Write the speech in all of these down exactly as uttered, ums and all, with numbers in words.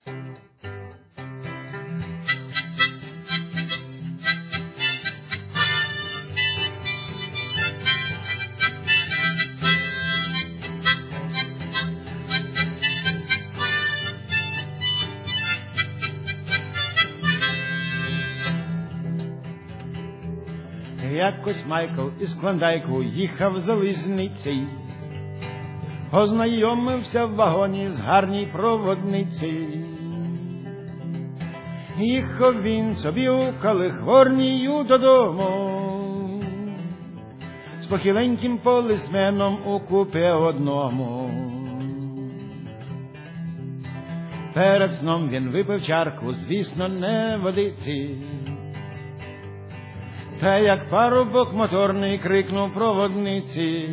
Якось Майкл із Клондайку їхав залізниці, познайомився в вагоні з гарній проводниці. Їхав він собі у Калифорнію додому, з похиленьким полисменом у купе одному. Перед сном він випив чарку, звісно, не водиці, та як парубок моторний крикнув проводниці: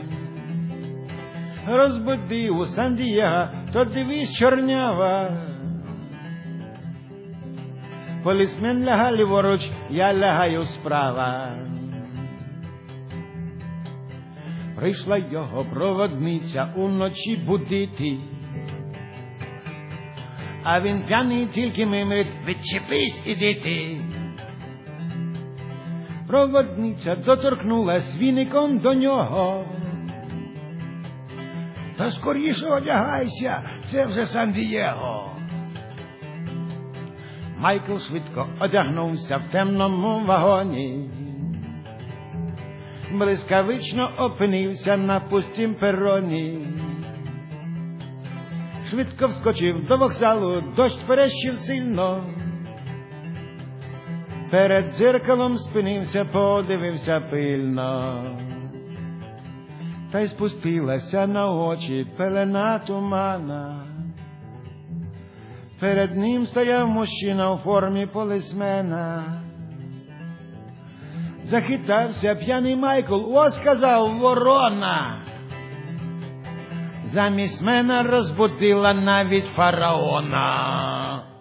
розбудив у Сан-Дієго, то дивись, чорнява. Полісмен ляга ліворуч, я лягаю справа. Прийшла його проводниця уночі будити, а він п'яний тільки мимрить: відчепись, іди ти. Проводниця доторкнулась віником до нього: та скоріше одягайся, це вже Сан-Дієго. Майкл швидко одягнувся в темному вагоні, блискавично опинився на пустім пероні. Швидко вскочив до вокзалу, дощ перещив сильно. Перед дзеркалом спинився, подивився пильно, та й спустилася на очі пелена тумана. Перед ним стояв мужчина у формі полісмена. Захитався п'яний Майкл: о, сказав, ворона! Замість мене розбудила навіть фараона.